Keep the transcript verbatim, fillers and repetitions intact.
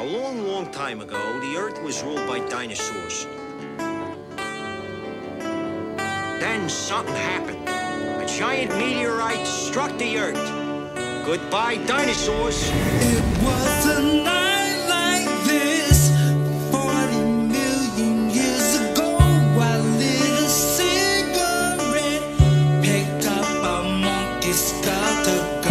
A long, long time ago, the Earth was ruled by dinosaurs. Then something happened. A giant meteorite struck the Earth. Goodbye, dinosaurs. It was a night like this, forty million years ago. I lit a cigarette, picked up a monkey skull to go.